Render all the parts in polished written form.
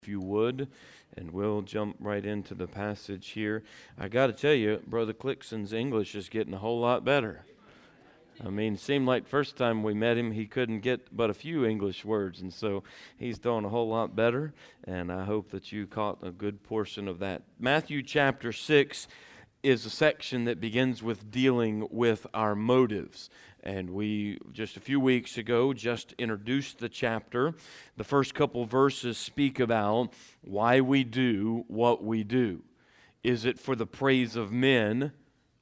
if you would, and we'll jump right into the passage here. I got to tell you, Brother Clixon's English is getting a whole lot better. I mean, it seemed like first time we met him, he couldn't get but a few English words, and so he's doing a whole lot better, and I hope that you caught a good portion of that. Matthew chapter 6 is a section that begins with dealing with our motives. And we, just a few weeks ago, just introduced the chapter. The first couple verses speak about why we do what we do. Is it for the praise of men,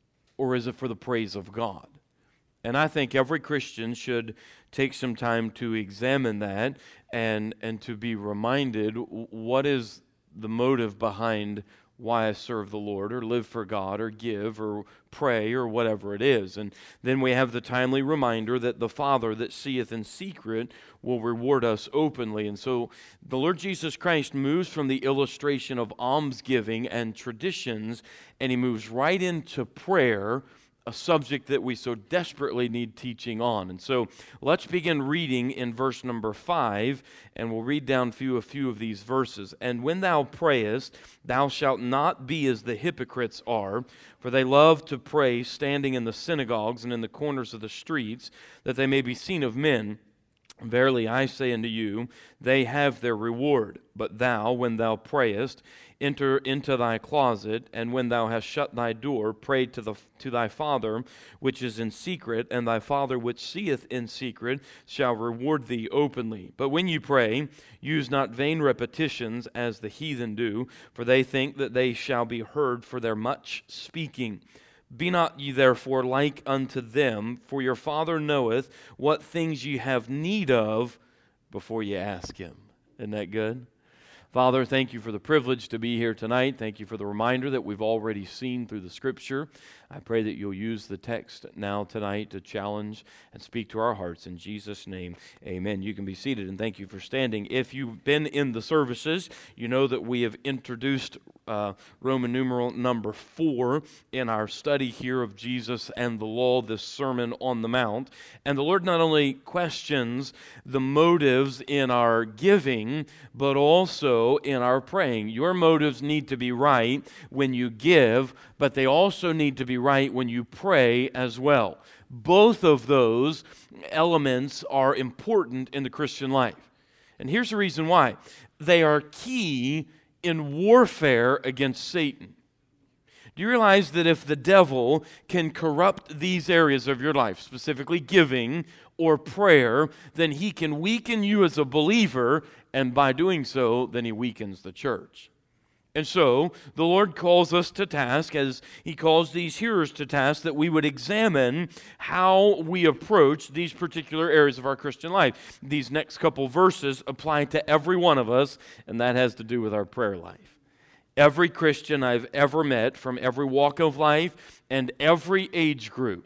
or is it for the praise of God? And I think every Christian should take some time to examine that and to be reminded what is the motive behind why I serve the Lord or live for God or give or pray or whatever it is. And then we have the timely reminder that the Father that seeth in secret will reward us openly. And so the Lord Jesus Christ moves from the illustration of almsgiving and traditions, and he moves right into prayer, a subject that we so desperately need teaching on. And so let's begin reading in verse number 5, and we'll read down a few of these verses. And when thou prayest, thou shalt not be as the hypocrites are, for they love to pray standing in the synagogues and in the corners of the streets, that they may be seen of men. Verily I say unto you, they have their reward. But thou, when thou prayest, enter into thy closet, and when thou hast shut thy door, pray to thy Father which is in secret, and thy Father which seeth in secret shall reward thee openly. But when you pray, use not vain repetitions as the heathen do, for they think that they shall be heard for their much speaking. Be not ye therefore like unto them, for your Father knoweth what things ye have need of before ye ask Him. Isn't that good? Father, thank you for the privilege to be here tonight. Thank you for the reminder that we've already seen through the Scripture. I pray that you'll use the text now tonight to challenge and speak to our hearts. In Jesus' name, amen. You can be seated, and thank you for standing. If you've been in the services, you know that we have introduced Roman numeral number 4 in our study here of Jesus and the law, this Sermon on the Mount. And the Lord not only questions the motives in our giving, but also in our praying. Your motives need to be right when you give, but they also need to be right when you pray as well. Both of those elements are important in the Christian life. And here's the reason why. They are key in warfare against Satan. Do you realize that if the devil can corrupt these areas of your life, specifically giving or prayer, then he can weaken you as a believer, and by doing so, then he weakens the church. And so, the Lord calls us to task, as He calls these hearers to task, that we would examine how we approach these particular areas of our Christian life. These next couple verses apply to every one of us, and that has to do with our prayer life. Every Christian I've ever met, from every walk of life and every age group,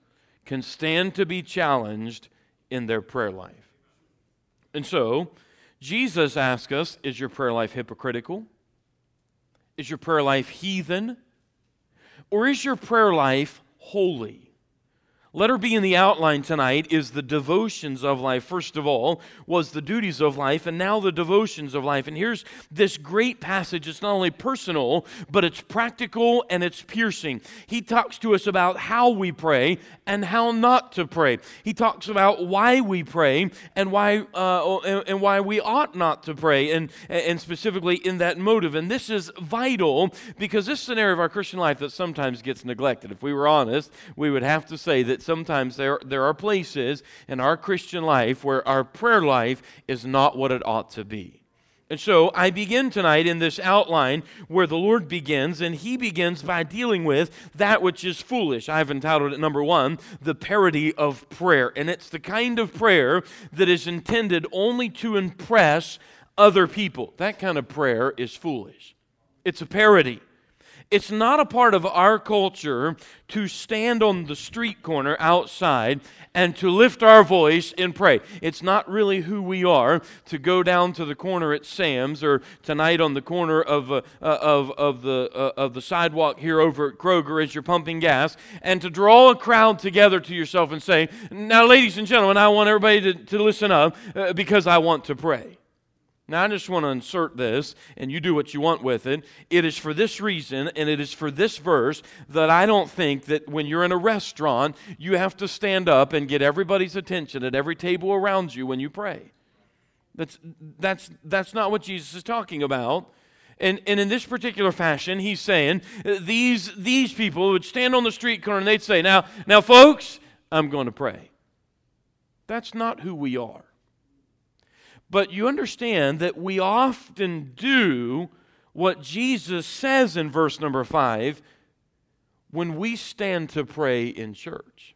can stand to be challenged in their prayer life. And so, Jesus asks us, is your prayer life hypocritical? Is your prayer life heathen? Or is your prayer life holy? Letter B in the outline tonight is the devotions of life. First of all was the duties of life, and now the devotions of life. And here's this great passage. It's not only personal, but it's practical and it's piercing. He talks to us about how we pray and how not to pray. He talks about why we pray and why we ought not to pray, and specifically in that motive. And this is vital because this is an area of our Christian life that sometimes gets neglected. If we were honest, we would have to say that sometimes there are places in our Christian life where our prayer life is not what it ought to be. And so I begin tonight in this outline where the Lord begins, and He begins by dealing with that which is foolish. I've entitled it, number 1, the parody of prayer. And it's the kind of prayer that is intended only to impress other people. That kind of prayer is foolish. It's a parody. It's not a part of our culture to stand on the street corner outside and to lift our voice and pray. It's not really who we are to go down to the corner at Sam's, or tonight on the corner of the sidewalk here over at Kroger as you're pumping gas, and to draw a crowd together to yourself and say, "Now, ladies and gentlemen, I want everybody to listen up because I want to pray." Now, I just want to insert this, and you do what you want with it. It is for this reason, and it is for this verse, that I don't think that when you're in a restaurant, you have to stand up and get everybody's attention at every table around you when you pray. That's not what Jesus is talking about. And in this particular fashion, he's saying, these people would stand on the street corner and they'd say, now folks, I'm going to pray. That's not who we are. But you understand that we often do what Jesus says in verse number 5 when we stand to pray in church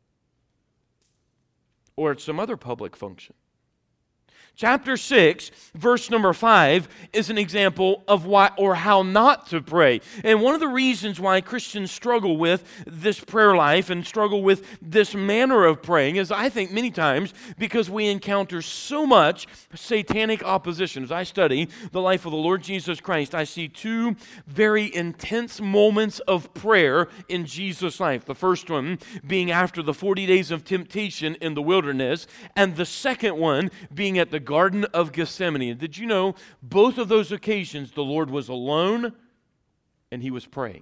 or at some other public function. Chapter 6, verse number 5 is an example of why or how not to pray. And one of the reasons why Christians struggle with this prayer life and struggle with this manner of praying is, I think, many times because we encounter so much satanic opposition. As I study the life of the Lord Jesus Christ, I see two very intense moments of prayer in Jesus' life. The first one being after the 40 days of temptation in the wilderness, and the second one being at the Garden of Gethsemane. Did you know both of those occasions the Lord was alone and he was praying?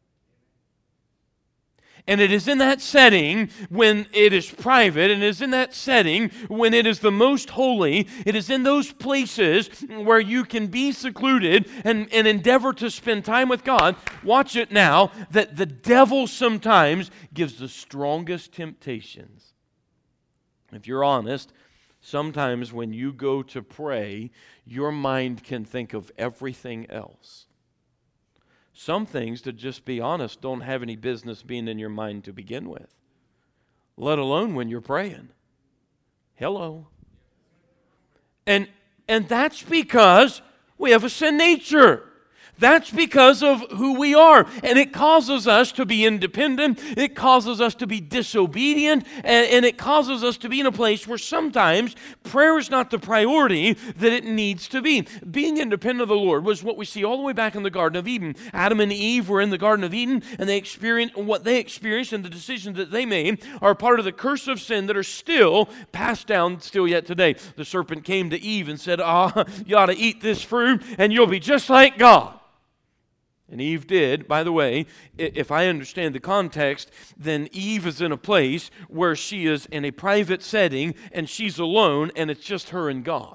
And it is in that setting when it is private, and it is in that setting when it is the most holy, it is in those places where you can be secluded and endeavor to spend time with God. Watch it now, that the devil sometimes gives the strongest temptations. If you're honest, sometimes when you go to pray, your mind can think of everything else. Some things, to just be honest, don't have any business being in your mind to begin with, let alone when you're praying. Hello. And that's because we have a sin nature. That's because of who we are. And it causes us to be independent. It causes us to be disobedient. And it causes us to be in a place where sometimes prayer is not the priority that it needs to be. Being independent of the Lord was what we see all the way back in the Garden of Eden. Adam and Eve were in the Garden of Eden, and they experienced what they experienced, and the decisions that they made are part of the curse of sin that are still passed down still yet today. The serpent came to Eve and said, you ought to eat this fruit, and you'll be just like God. And Eve did. By the way, if I understand the context, then Eve is in a place where she is in a private setting and she's alone and it's just her and God.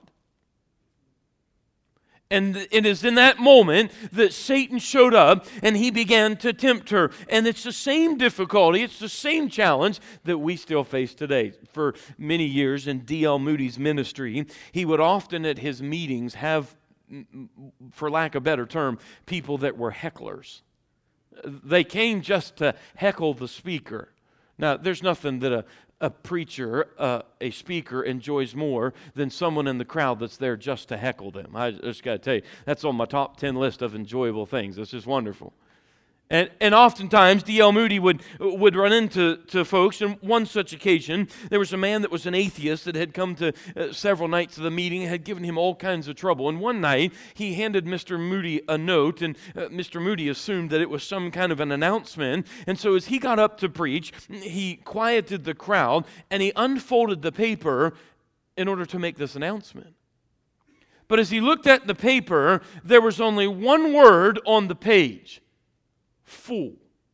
And it is in that moment that Satan showed up and he began to tempt her. And it's the same difficulty, it's the same challenge that we still face today. For many years in D.L. Moody's ministry, he would often at his meetings have, for lack of a better term, people that were hecklers. They came just to heckle the speaker. Now, there's nothing that a preacher, a speaker enjoys more than someone in the crowd that's there just to heckle them. I just got to tell you, that's on my top 10 list of enjoyable things. It's just wonderful. And oftentimes, D.L. Moody would run into folks. And one such occasion, there was a man that was an atheist that had come to several nights of the meeting and had given him all kinds of trouble. And one night, he handed Mr. Moody a note, and Mr. Moody assumed that it was some kind of an announcement. And so as he got up to preach, he quieted the crowd, and he unfolded the paper in order to make this announcement. But as he looked at the paper, there was only one word on the page: fool.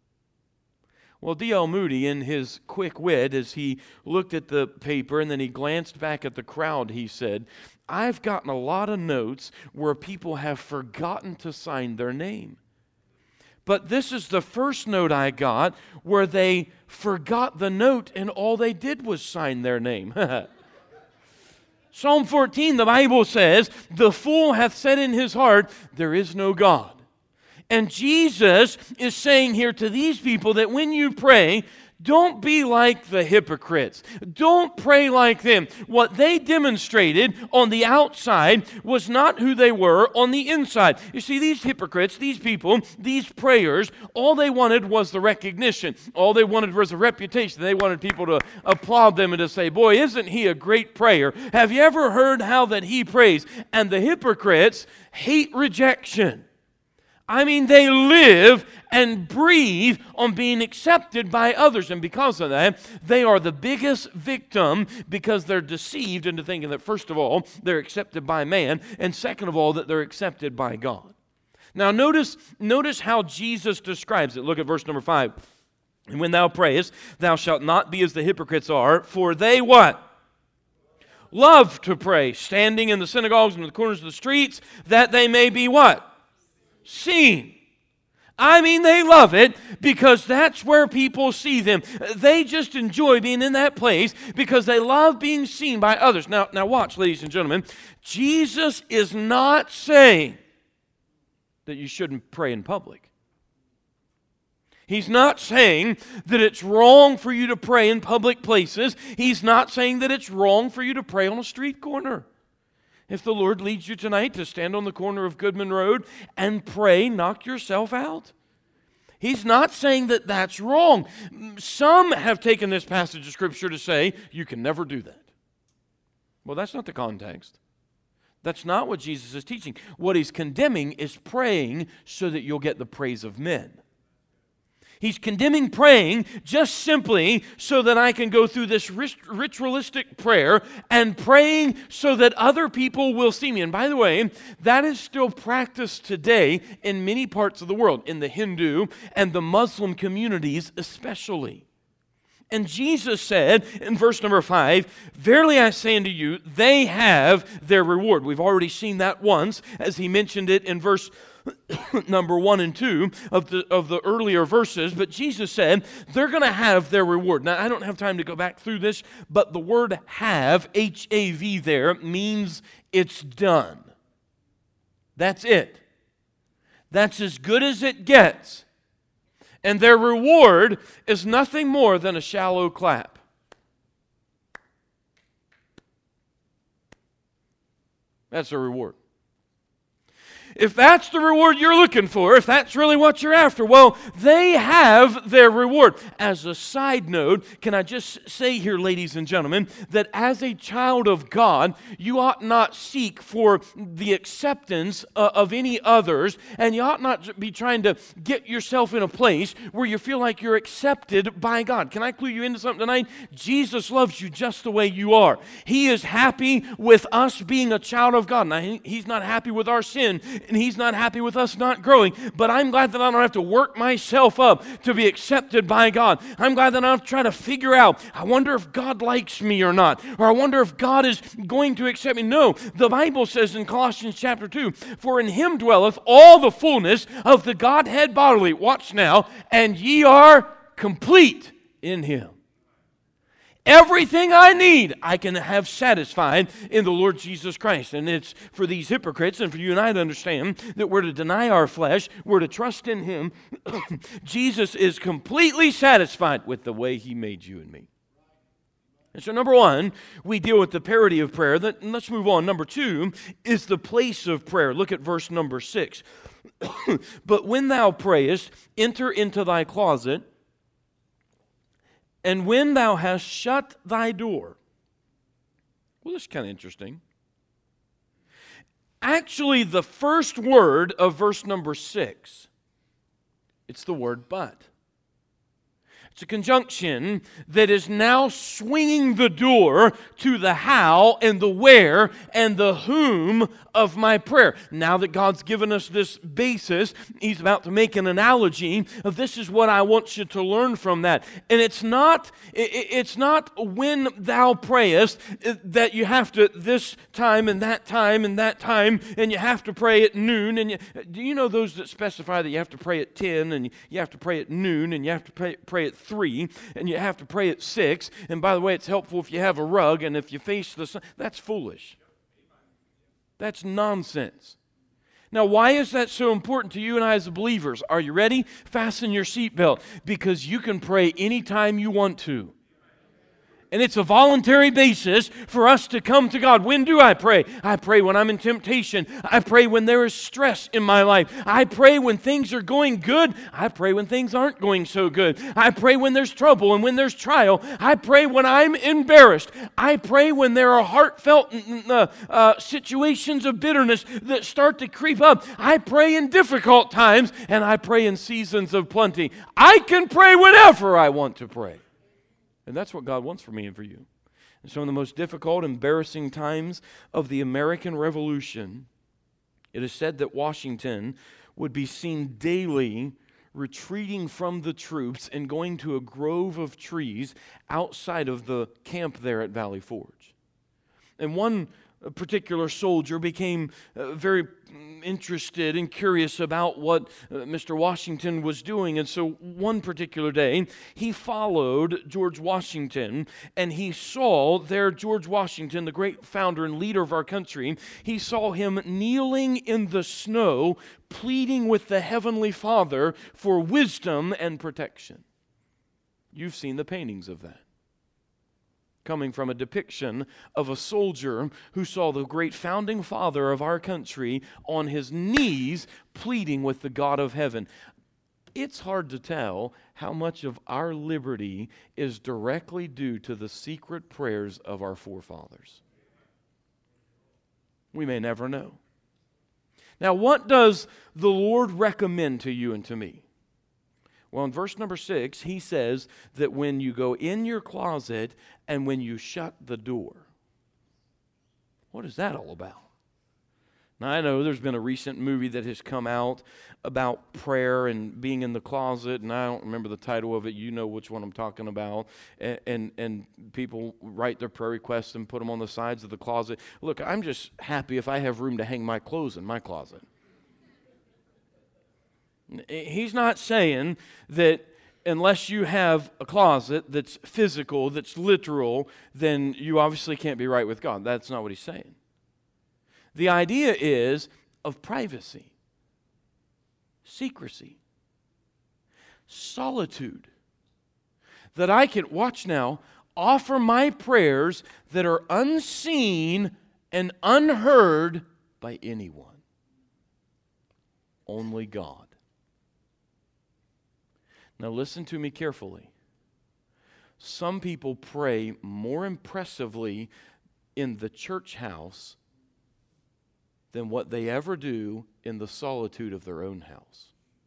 Well, D.L. Moody, in his quick wit, as he looked at the paper and then he glanced back at the crowd, he said, I've gotten a lot of notes where people have forgotten to sign their name. But this is the first note I got where they forgot the note and all they did was sign their name. Psalm 14, the Bible says, the fool hath said in his heart, there is no God. And Jesus is saying here to these people that when you pray, don't be like the hypocrites. Don't pray like them. What they demonstrated on the outside was not who they were on the inside. You see, these hypocrites, these people, these prayers, all they wanted was the recognition. All they wanted was a reputation. They wanted people to applaud them and to say, boy, isn't he a great prayer? Have you ever heard how that he prays? And the hypocrites hate rejection. I mean, they live and breathe on being accepted by others. And because of that, they are the biggest victim because they're deceived into thinking that, first of all, they're accepted by man, and second of all, that they're accepted by God. Now, notice how Jesus describes it. Look at verse number 5. And when thou prayest, thou shalt not be as the hypocrites are, for they what? Love to pray, standing in the synagogues and in the corners of the streets, that they may be what? Seen. I mean, they love it because that's where people see them. They just enjoy being in that place because they love being seen by others. Now watch, ladies and gentlemen. Jesus is not saying that you shouldn't pray in public. He's not saying that it's wrong for you to pray in public places. He's not saying that it's wrong for you to pray on a street corner. If the Lord leads you tonight to stand on the corner of Goodman Road and pray, knock yourself out. He's not saying that that's wrong. Some have taken this passage of Scripture to say, you can never do that. Well, that's not the context. That's not what Jesus is teaching. What he's condemning is praying so that you'll get the praise of men. He's condemning praying just simply so that I can go through this ritualistic prayer and praying so that other people will see me. And by the way, that is still practiced today in many parts of the world, in the Hindu and the Muslim communities especially. And Jesus said in verse number 5, verily I say unto you, they have their reward. We've already seen that once as he mentioned it in verse number 1 and 2 of the earlier verses, but Jesus said they're going to have their reward. Now, I don't have time to go back through this, but the word have, H-A-V there, means it's done. That's it. That's as good as it gets. And their reward is nothing more than a shallow clap. That's a reward. If that's the reward you're looking for, if that's really what you're after, well, they have their reward. As a side note, can I just say here, ladies and gentlemen, that as a child of God, you ought not seek for the acceptance of any others, and you ought not be trying to get yourself in a place where you feel like you're accepted by God. Can I clue you into something tonight? Jesus loves you just the way you are. He is happy with us being a child of God. Now, He's not happy with our sin, and He's not happy with us not growing. But I'm glad that I don't have to work myself up to be accepted by God. I'm glad that I don't have to try to figure out, I wonder if God likes me or not. Or I wonder if God is going to accept me. No, the Bible says in Colossians chapter 2, for in Him dwelleth all the fullness of the Godhead bodily. Watch now. And ye are complete in Him. Everything I need, I can have satisfied in the Lord Jesus Christ. And it's for these hypocrites and for you and I to understand that we're to deny our flesh, we're to trust in Him. Jesus is completely satisfied with the way He made you and me. And so number one, we deal with the parity of prayer. Let's move on. Number two is the place of prayer. Look at verse number 6. But when thou prayest, enter into thy closet, and when thou hast shut thy door. Well, this is kind of interesting. Actually, the first word of verse number 6, it's the word but. It's a conjunction that is now swinging the door to the how and the where and the whom of my prayer. Now that God's given us this basis, He's about to make an analogy of this is what I want you to learn from that. And it's not when thou prayest that you have to this time and that time and that time, and you have to pray at noon. And do you know those that specify that you have to pray at 10 and you have to pray at noon and you have to pray at 3 and you have to pray at 6? And by the way, it's helpful if you have a rug and if you face the sun. That's foolish. That's nonsense. Now, why is that so important to you and I as believers? Are you ready? Fasten your seatbelt, because you can pray anytime you want to. And it's a voluntary basis for us to come to God. When do I pray? I pray when I'm in temptation. I pray when there is stress in my life. I pray when things are going good. I pray when things aren't going so good. I pray when there's trouble and when there's trial. I pray when I'm embarrassed. I pray when there are heartfelt situations of bitterness that start to creep up. I pray in difficult times, and I pray in seasons of plenty. I can pray whenever I want to pray. And that's what God wants for me and for you. And so in the most difficult, embarrassing times of the American Revolution, it is said that Washington would be seen daily retreating from the troops and going to a grove of trees outside of the camp there at Valley Forge. And one particular soldier became very interested and curious about what Mr. Washington was doing. And so one particular day, he followed George Washington, and he saw there George Washington, the great founder and leader of our country. He saw him kneeling in the snow, pleading with the Heavenly Father for wisdom and protection. You've seen the paintings of that, coming from a depiction of a soldier who saw the great founding father of our country on his knees pleading with the God of heaven. It's hard to tell how much of our liberty is directly due to the secret prayers of our forefathers. We may never know. Now, what does the Lord recommend to you and to me? Well, in verse number 6, he says that when you go in your closet and when you shut the door. What is that all about? Now, I know there's been a recent movie that has come out about prayer and being in the closet, and I don't remember the title of it. You know which one I'm talking about. And people write their prayer requests and put them on the sides of the closet. Look, I'm just happy if I have room to hang my clothes in my closet. He's not saying that unless you have a closet that's physical, that's literal, then you obviously can't be right with God. That's not what he's saying. The idea is of privacy, secrecy, solitude. That I can, watch now, offer my prayers that are unseen and unheard by anyone. Only God. Now listen to me carefully. Some people pray more impressively in the church house than what they ever do in the solitude of their own house.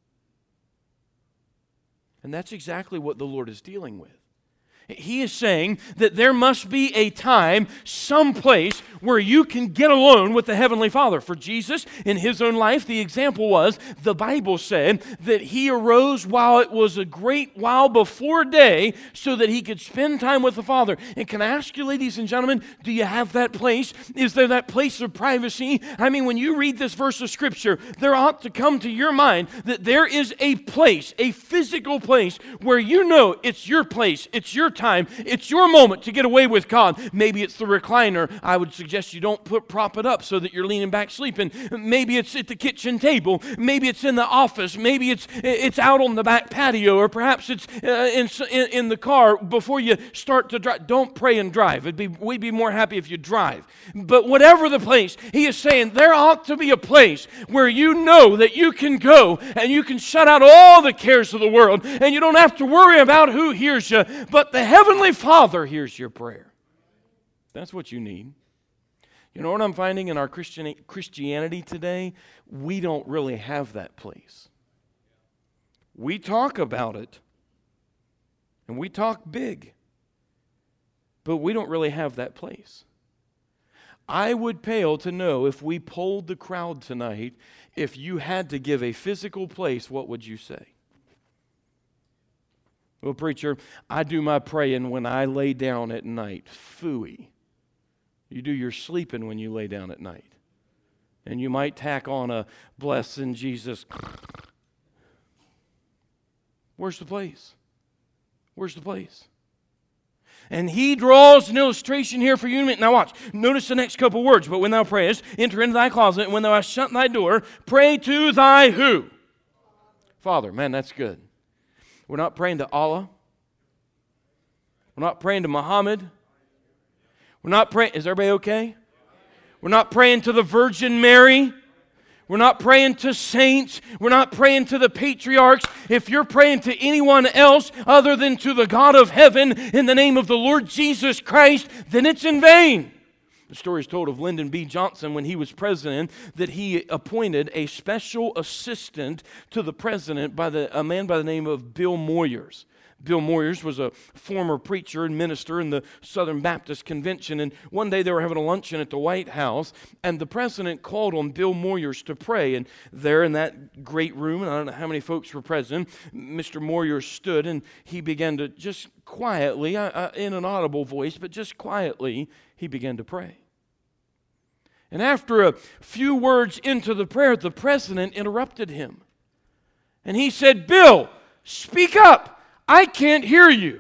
And that's exactly what the Lord is dealing with. He is saying that there must be a time, someplace, where you can get alone with the Heavenly Father. For Jesus, in His own life, the example was, the Bible said, that He arose while it was a great while before day so that He could spend time with the Father. And can I ask you, ladies and gentlemen, do you have that place? Is there that place of privacy? I mean, when you read this verse of Scripture, there ought to come to your mind that there is a place, a physical place, where you know it's your place, it's your time, it's your moment to get away with God. Maybe it's the recliner. I would suggest you don't prop it up so that you're leaning back sleeping. Maybe it's at the kitchen table. Maybe it's in the office. Maybe it's out on the back patio, or perhaps it's in the car before you start to drive. Don't pray and drive. We'd be more happy if you drive. But whatever the place, he is saying there ought to be a place where you know that you can go and you can shut out all the cares of the world, and you don't have to worry about who hears you, but the Heavenly Father hears your prayer. That's what you need. You know what I'm finding in our Christianity today? We don't really have that place. We talk about it, and we talk big, but we don't really have that place. I would pale to know, if we polled the crowd tonight, if you had to give a physical place, what would you say? Well, preacher, I do my praying when I lay down at night. Phooey. You do your sleeping when you lay down at night. And you might tack on a bless in Jesus. Where's the place? Where's the place? And he draws an illustration here for you. Now watch. Notice the next couple words. But when thou prayest, enter into thy closet, and when thou hast shut thy door, pray to thy who? Father. Man, that's good. We're not praying to Allah. We're not praying to Muhammad. We're not praying. Is everybody okay? We're not praying to the Virgin Mary. We're not praying to saints. We're not praying to the patriarchs. If you're praying to anyone else other than to the God of heaven in the name of the Lord Jesus Christ, then it's in vain. The story is told of Lyndon B. Johnson when he was president that he appointed a special assistant to the president a man by the name of Bill Moyers. Bill Moyers was a former preacher and minister in the Southern Baptist Convention, and one day they were having a luncheon at the White House, and the president called on Bill Moyers to pray, and there in that great room, and I don't know how many folks were present, Mr. Moyers stood, and he began to just quietly, in an audible voice, but just quietly, he began to pray. And after a few words into the prayer, the president interrupted him, and he said, "Bill, speak up. I can't hear you."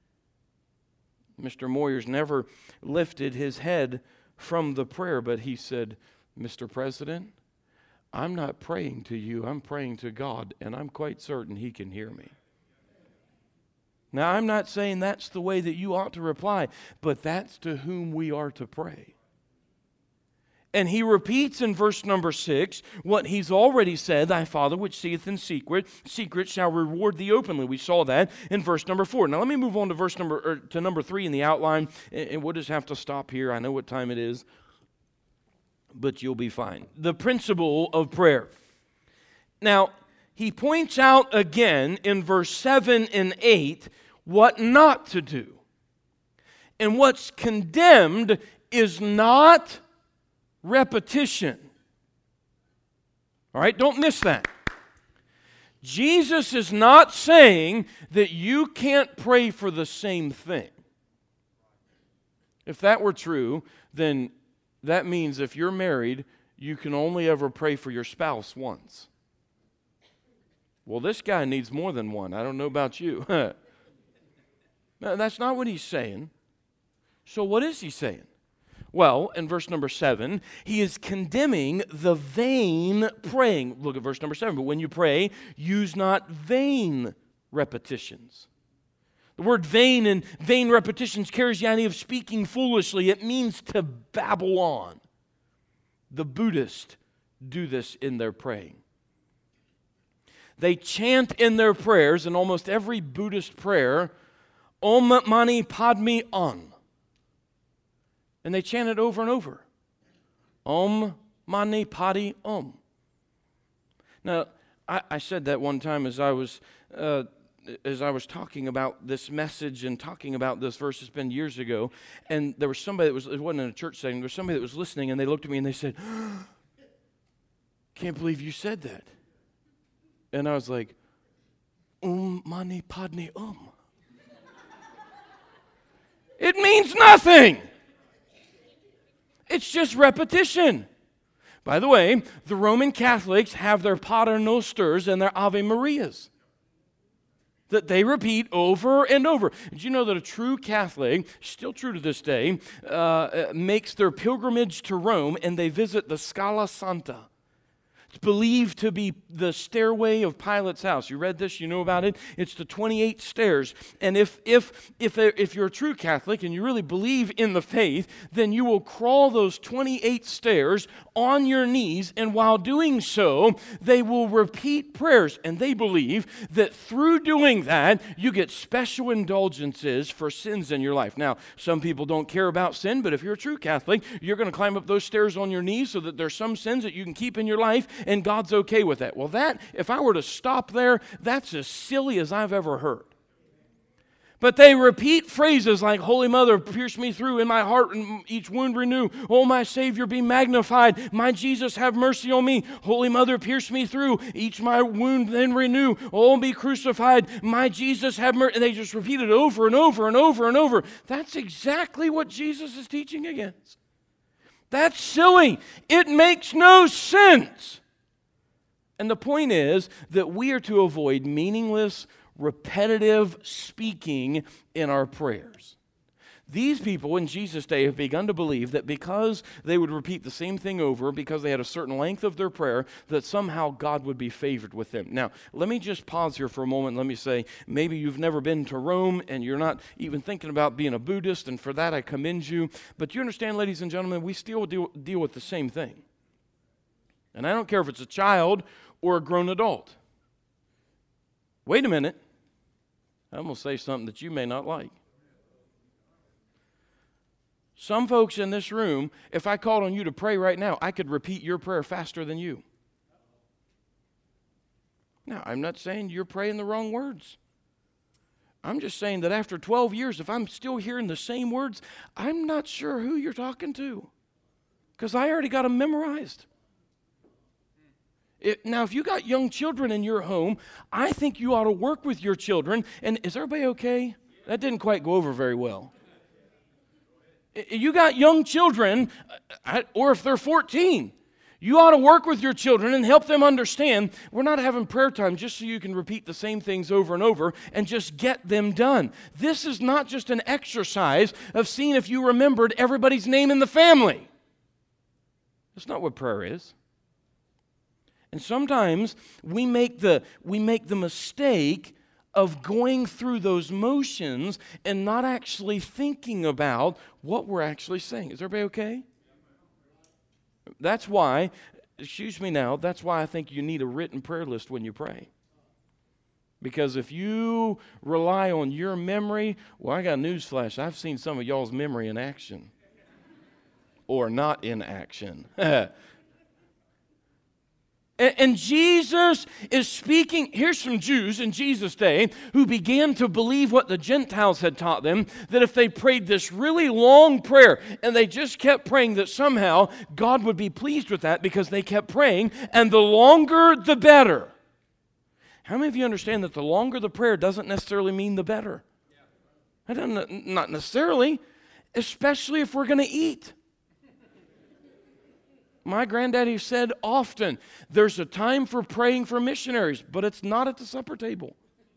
Mr. Moyers never lifted his head from the prayer, but he said, "Mr. President, I'm not praying to you, I'm praying to God, and I'm quite certain He can hear me." Now, I'm not saying that's the way that you ought to reply, but that's to whom we are to pray. And he repeats in verse number 6 what he's already said, "Thy Father which seeth in secret shall reward thee openly." We saw that in verse number 4. Now let me move on to number 3 in the outline, and we'll just have to stop here. I know what time it is, but you'll be fine. The principle of prayer. Now, he points out again in verse 7 and 8 what not to do. And what's condemned is not repetition. All right, don't miss that. Jesus is not saying that you can't pray for the same thing. If that were true, then that means if you're married, you can only ever pray for your spouse once. Well, this guy needs more than one. I don't know about you. No, that's not what he's saying. So what is he saying? Well, in verse number 7, he is condemning the vain praying. Look at verse number 7. "But when you pray, use not vain repetitions." The word vain and vain repetitions carries the idea of speaking foolishly. It means to babble on. The Buddhists do this in their praying. They chant in their prayers, in almost every Buddhist prayer, Om Mani Padme Hum. And they chant it over and over. Om Mani Padme Hum. Now, I said that one time as I was talking about this message and talking about this verse. It's been years ago. And there was somebody it wasn't in a church setting, there was somebody that was listening, and they looked at me and they said, "Can't believe you said that." And I was like, Om Mani Padme Hum. It means nothing. It's just repetition. By the way, the Roman Catholics have their Pater Nosters and their Ave Marias that they repeat over and over. Did you know that a true Catholic, still true to this day, makes their pilgrimage to Rome and they visit the Scala Santa? It's believed to be the stairway of Pilate's house. You read this, you know about it. It's the 28 stairs. And if you're a true Catholic and you really believe in the faith, then you will crawl those 28 stairs on your knees, and while doing so, they will repeat prayers. And they believe that through doing that, you get special indulgences for sins in your life. Now, some people don't care about sin, but if you're a true Catholic, you're going to climb up those stairs on your knees so that there's some sins that you can keep in your life, and God's okay with that. Well, that, if I were to stop there, that's as silly as I've ever heard. But they repeat phrases like, Holy Mother, pierce me through in my heart and each wound renew. Oh, my Savior, be magnified. My Jesus, have mercy on me. Holy Mother, pierce me through each my wound then renew. Oh, be crucified. My Jesus, have mercy. And they just repeat it over and over and over and over. That's exactly what Jesus is teaching against. That's silly. It makes no sense. And the point is that we are to avoid meaningless, repetitive speaking in our prayers. These people in Jesus' day have begun to believe that because they would repeat the same thing over, because they had a certain length of their prayer, that somehow God would be favored with them. Now, let me just pause here for a moment. Let me say, maybe you've never been to Rome and you're not even thinking about being a Buddhist, and for that I commend you. But you understand, ladies and gentlemen, we still deal with the same thing. And I don't care if it's a child or a grown adult. Wait a minute. I'm going to say something that you may not like. Some folks in this room, if I called on you to pray right now, I could repeat your prayer faster than you. Now, I'm not saying you're praying the wrong words. I'm just saying that after 12 years, if I'm still hearing the same words, I'm not sure who you're talking to, because I already got them memorized. Now, if you got young children in your home, I think you ought to work with your children. And is everybody okay? That didn't quite go over very well. You got young children, or if they're 14, you ought to work with your children and help them understand we're not having prayer time just so you can repeat the same things over and over and just get them done. This is not just an exercise of seeing if you remembered everybody's name in the family. That's not what prayer is. And sometimes we make the mistake of going through those motions and not actually thinking about what we're actually saying. Is everybody okay? That's why, that's why I think you need a written prayer list when you pray. Because if you rely on your memory, well, I got a news flash. I've seen some of y'all's memory in action. Or not in action. And Jesus is speaking. Here's some Jews in Jesus' day who began to believe what the Gentiles had taught them, that if they prayed this really long prayer and they just kept praying, that somehow God would be pleased with that because they kept praying, and the longer the better. How many of you understand that the longer the prayer doesn't necessarily mean the better? Not necessarily, especially if we're going to eat. My granddaddy said often, there's a time for praying for missionaries, but it's not at the supper table.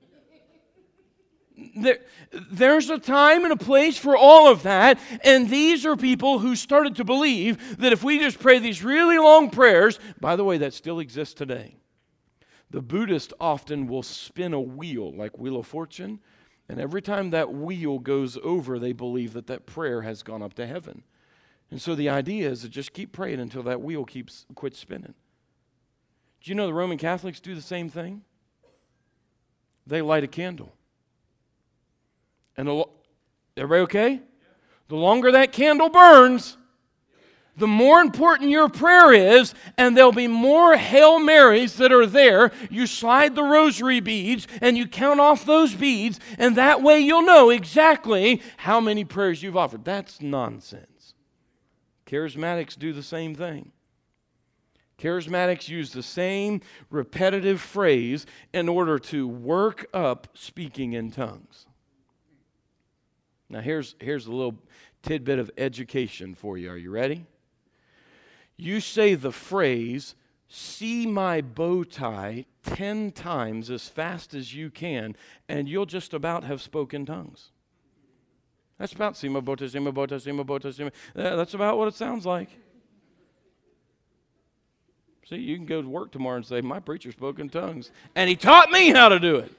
There's a time and a place for all of that, and these are people who started to believe that if we just pray these really long prayers, by the way, that still exists today. The Buddhist often will spin a wheel, like Wheel of Fortune, and every time that wheel goes over, they believe that that prayer has gone up to heaven. And so the idea is to just keep praying until that wheel quits spinning. Do you know the Roman Catholics do the same thing? They light a candle. And everybody okay? The longer that candle burns, the more important your prayer is, and there'll be more Hail Marys that are there. You slide the rosary beads, and you count off those beads, and that way you'll know exactly how many prayers you've offered. That's nonsense. Charismatics do the same thing. Charismatics use the same repetitive phrase in order to work up speaking in tongues. Now here's a little tidbit of education for you. Are you ready? You say the phrase, "see my bow tie," 10 times as fast as you can, and you'll just about have spoken tongues. That's about sima bota, sima bota, sima bota, sima. That's about what it sounds like. See, you can go to work tomorrow and say, my preacher spoke in tongues, and he taught me how to do it.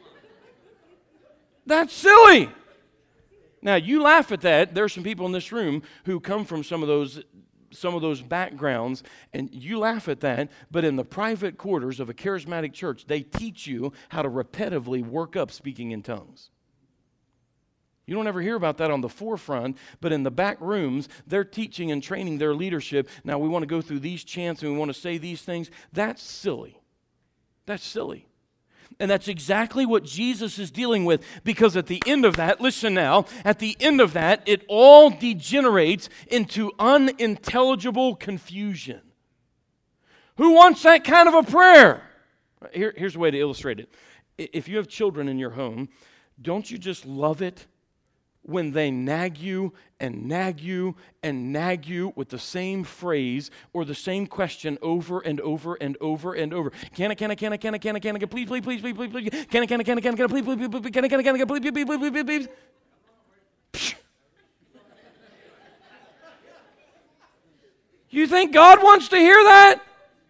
That's silly. Now, you laugh at that. There's some people in this room who come from some of those backgrounds, and you laugh at that, but in the private quarters of a charismatic church, they teach you how to repetitively work up speaking in tongues. You don't ever hear about that on the forefront, but in the back rooms, they're teaching and training their leadership. Now, we want to go through these chants and we want to say these things. That's silly. That's silly. And that's exactly what Jesus is dealing with, because at the end of that, listen now, at the end of that, it all degenerates into unintelligible confusion. Who wants that kind of a prayer? Here's a way to illustrate it. If you have children in your home, don't you just love it when they nag you and nag you and nag you with the same phrase or the same question over and over and over and over? Can I, please, please, please, please, please, can I, please, please, please, can I, please, please, please, please, please. You think God wants to hear that?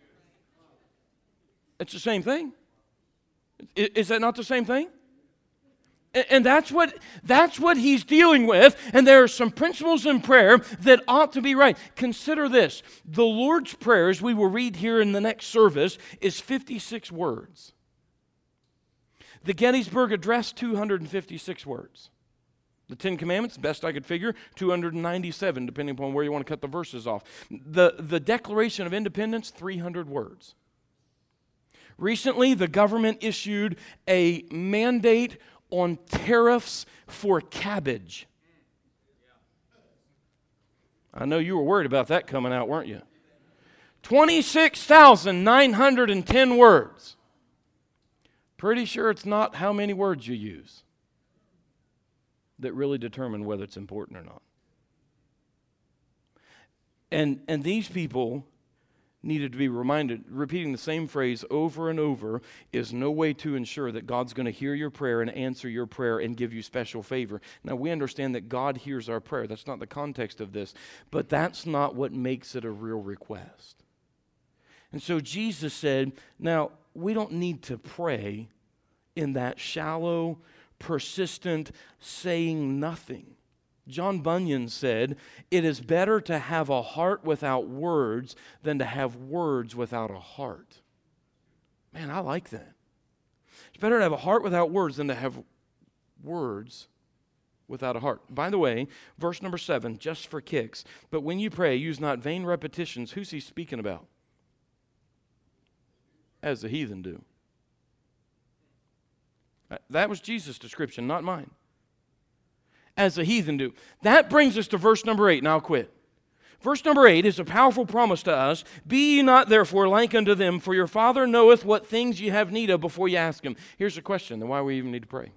It's the same thing. Is that not the same thing? And that's what he's dealing with. And there are some principles in prayer that ought to be right. Consider this. The Lord's Prayer, as we will read here in the next service, is 56 words. The Gettysburg Address, 256 words. The Ten Commandments, best I could figure, 297, depending upon where you want to cut the verses off. The Declaration of Independence, 300 words. Recently, the government issued a mandate on tariffs for cabbage. I know you were worried about that coming out, weren't you? 26,910 words. Pretty sure it's not how many words you use that really determine whether it's important or not. And these people needed to be reminded, repeating the same phrase over and over is no way to ensure that God's going to hear your prayer and answer your prayer and give you special favor. Now, we understand that God hears our prayer. That's not the context of this, but that's not what makes it a real request. And so Jesus said, now, we don't need to pray in that shallow, persistent, saying nothing. John Bunyan said, it is better to have a heart without words than to have words without a heart. Man, I like that. It's better to have a heart without words than to have words without a heart. By the way, verse number 7, just for kicks, but when you pray, use not vain repetitions. Who's he speaking about? As the heathen do. That was Jesus' description, not mine. As the heathen do. That brings us to verse number 8, and I'll quit. Verse number 8 is a powerful promise to us. Be ye not therefore like unto them, for your Father knoweth what things ye have need of before ye ask Him. Here's the question, then why we even need to pray?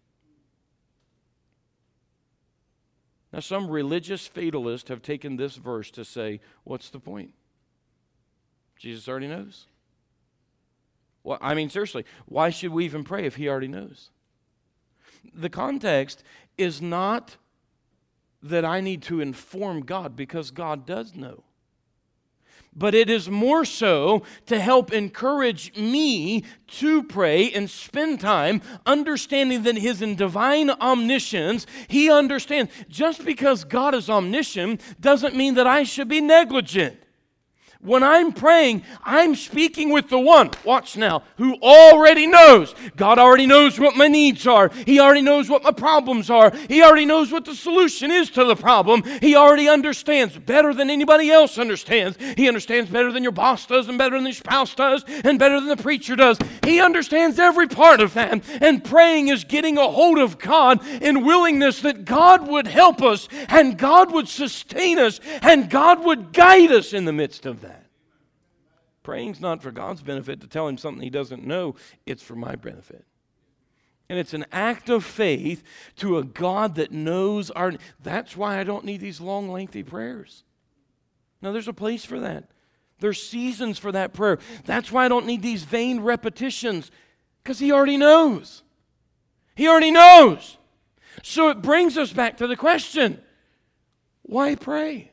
Now, some religious fatalists have taken this verse to say, what's the point? Jesus already knows. Well, I mean, seriously, why should we even pray if He already knows? The context is not that I need to inform God, because God does know. But it is more so to help encourage me to pray and spend time understanding that His in divine omniscience, He understands. Just because God is omniscient doesn't mean that I should be negligent. When I'm praying, I'm speaking with the one, watch now, who already knows. God already knows what my needs are. He already knows what my problems are. He already knows what the solution is to the problem. He already understands better than anybody else understands. He understands better than your boss does, and better than your spouse does, and better than the preacher does. He understands every part of that. And praying is getting a hold of God in willingness that God would help us, and God would sustain us, and God would guide us in the midst of that. Praying's not for God's benefit to tell Him something He doesn't know. It's for my benefit. And it's an act of faith to a God that knows our... That's why I don't need these long, lengthy prayers. Now, there's a place for that. There's seasons for that prayer. That's why I don't need these vain repetitions, because He already knows. He already knows. So it brings us back to the question, why pray?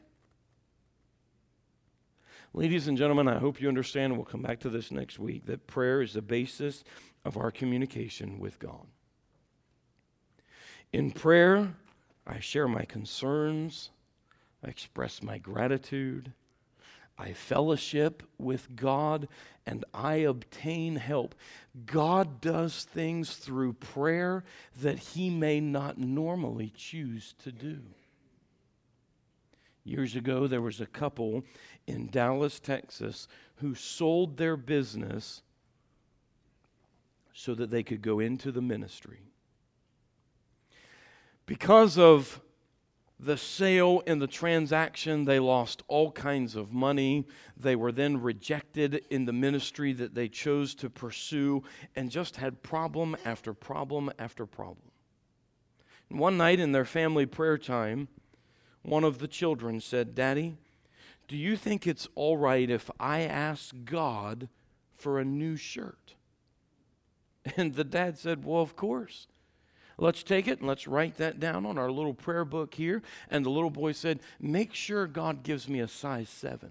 Ladies and gentlemen, I hope you understand, and we'll come back to this next week, that prayer is the basis of our communication with God. In prayer, I share my concerns, I express my gratitude, I fellowship with God, and I obtain help. God does things through prayer that He may not normally choose to do. Years ago, there was a couple in Dallas, Texas, who sold their business so that they could go into the ministry. Because of the sale and the transaction, they lost all kinds of money. They were then rejected in the ministry that they chose to pursue, and just had problem after problem after problem. And one night in their family prayer time, one of the children said, "Daddy, do you think it's all right if I ask God for a new shirt?" And the dad said, "Well, of course. Let's take it and let's write that down on our little prayer book here. And the little boy said, make sure God gives me a size 7.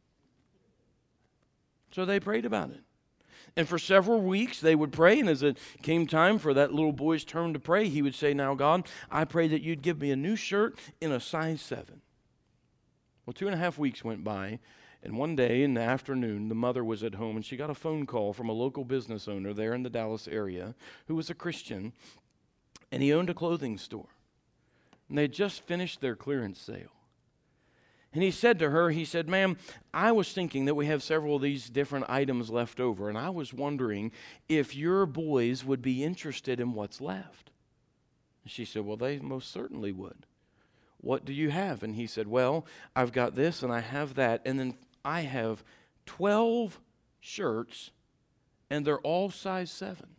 So they prayed about it. And for several weeks they would pray, and as it came time for that little boy's turn to pray, he would say, now God, I pray that you'd give me a new shirt in a size 7. Well, 2.5 weeks went by, and one day in the afternoon, the mother was at home, and she got a phone call from a local business owner there in the Dallas area who was a Christian, and he owned a clothing store. And they had just finished their clearance sale. And he said to her, he said, ma'am, I was thinking that we have several of these different items left over, and I was wondering if your boys would be interested in what's left. And she said, well, they most certainly would. What do you have? And he said, well, I've got this and I have that, and then I have 12 shirts, and they're all size 7.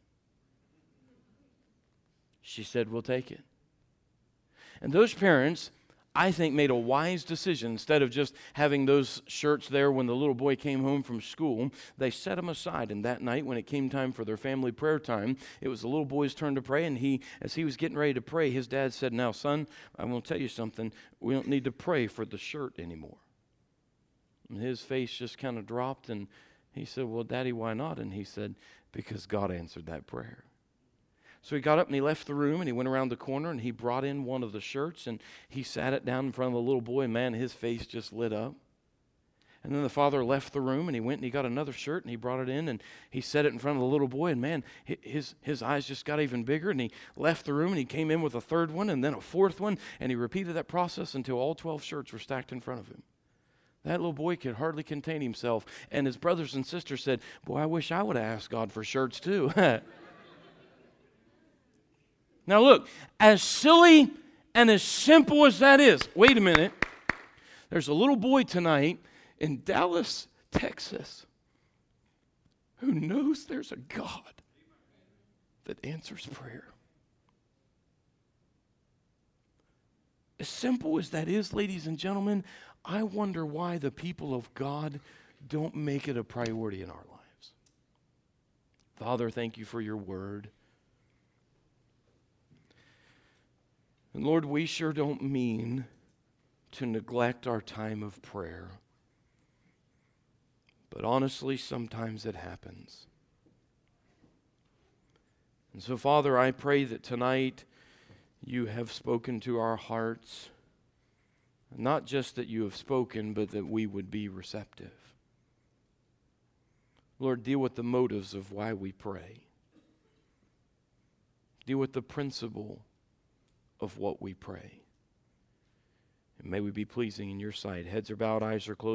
She said, we'll take it. And those parents, I think, made a wise decision. Instead of just having those shirts there when the little boy came home from school, they set them aside. And that night, when it came time for their family prayer time, it was the little boy's turn to pray. And as he was getting ready to pray, his dad said, now, son, I'm going to tell you something. We don't need to pray for the shirt anymore. And his face just kind of dropped. And he said, well, Daddy, why not? And he said, because God answered that prayer. So he got up and he left the room, and he went around the corner and he brought in one of the shirts, and he sat it down in front of the little boy, and man, his face just lit up. And then the father left the room and he went and he got another shirt and he brought it in and he set it in front of the little boy, and man, his eyes just got even bigger, and he left the room and he came in with a third one and then a fourth one, and he repeated that process until all 12 shirts were stacked in front of him. That little boy could hardly contain himself, and his brothers and sisters said, boy, I wish I would have asked God for shirts too. Now look, as silly and as simple as that is, wait a minute. There's a little boy tonight in Dallas, Texas, who knows there's a God that answers prayer. As simple as that is, ladies and gentlemen, I wonder why the people of God don't make it a priority in our lives. Father, thank you for your word. And Lord, we sure don't mean to neglect our time of prayer. But honestly, sometimes it happens. And so, Father, I pray that tonight you have spoken to our hearts. Not just that you have spoken, but that we would be receptive. Lord, deal with the motives of why we pray. Deal with the principle of what we pray. And may we be pleasing in your sight. Heads are bowed, eyes are closed.